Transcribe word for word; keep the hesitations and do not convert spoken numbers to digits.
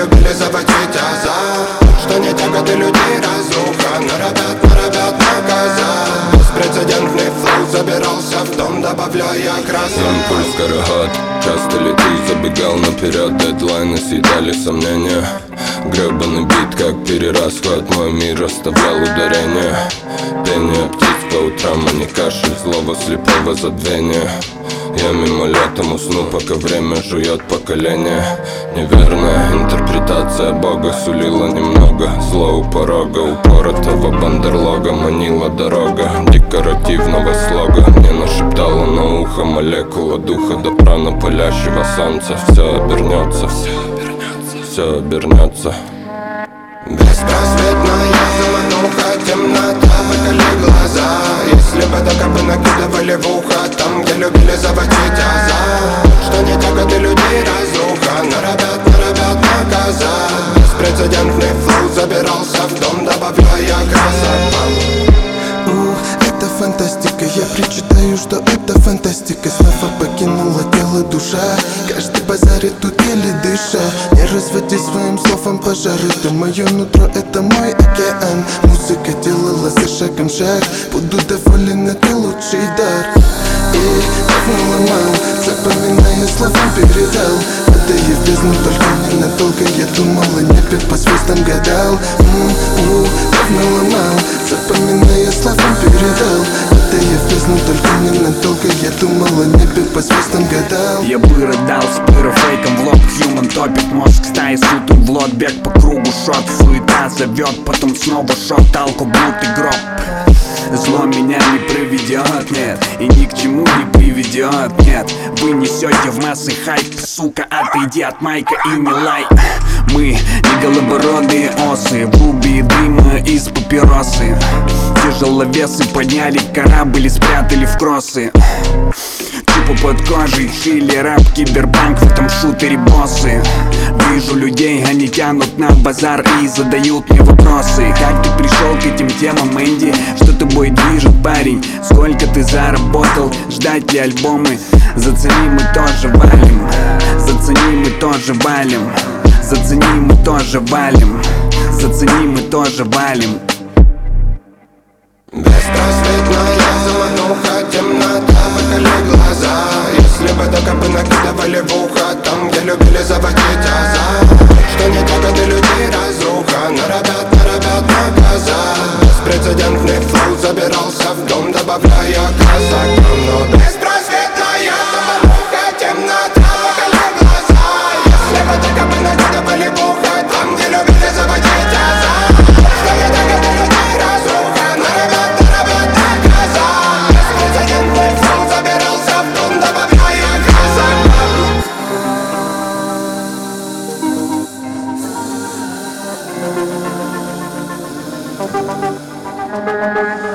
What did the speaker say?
любили заводить азарт. Что не тяготы людей разруха, на ребят, на ребят наказать. Беспрецедентный флоу забирался в дом, добавляя красок. Импульс карагат, часто лети, забегал наперед. Дедлайны съедали сомнения. Гребаный бит, как перерасход, мой мир оставлял ударение. Пение птиц по утрам, а не кашель злого слепого забвения. Я мимолетом усну, пока время жует поколение. Неверная интерпретация Бога сулила немного зло у порога. Упоротого бандерлога манила дорога декоративного слога. Мне нашептала на ухо молекула духа до прана палящего солнца. Все обернется, все обернется, все обернется. Беспросветная замануха, темнота, выколи глаза. Если бы докопы накидывали в ухо, там, где любили заводить азарт. Что не тяготы людей разруха, на ребят, на ребят наказать. Беспрецедентный флоу забирался в дом, добавляя красок. Ух, это фантастика, я причитаю, что это фантастика. Снова покинула тело душа, каждый базарит тут еле дыша. Не разводи своим словом пожары, ты мое нутро, это мой океан. Музыка делала за шагом шаг, буду доволен, это лучший дар. И давно ломал, запоминая словом передал. Падая в бездну, только ненадолго, я думал о небе, по звездам гадал. М-м-м, давно ломал, запоминая словом передал. Падая в бездну, только ненадолго, я думал о небе, по звездам гадал. Я бы рыдал с пырофейком в лоб, human топит мозг стаи, сутом в лот, бег по кругу, шот, суета зовет, потом снова шот, алко, блуд и гроб. Зло меня не проведет, нет, и ни к чему не приведет, нет. Вы несете в массы хайп, сука, отойди от майка и не лай. Мы не голубородые осы, в клубе дыма из папиросы. Тяжеловесы подняли корабль и спрятали в кроссы. Тупо под кожей, шили рэп, кибербанк, в этом шутере боссы. Вижу людей, они тянут на базар и задают мне вопросы. Как ты пришел к этим темам, Энди? Что тобой движет, парень? Сколько ты заработал? Ждать ли альбомы? Зацени, мы тоже валим. Зацени, мы тоже валим. Зацени, мы тоже валим. Зацени, мы тоже валим. Беспросветная замануха, темнота, выколи глаза. Если бы докопы накидывали в ухо, там, где любили заводить азарт. Что не тяготы людей разруха, на ребят, на ребят наказать. Беспрецедентный флоу забирался в дом, добавляя красок. Но беспросветная замануха, темнота, выколи глаза. Если бы докопы накидывали в ухо, там, где любили заводить азарт. Что не тяготы людей разруха, на ребят, на ребят наказать. Беспрецедентный флоу забирался в дом, добавляя красок. Thank you.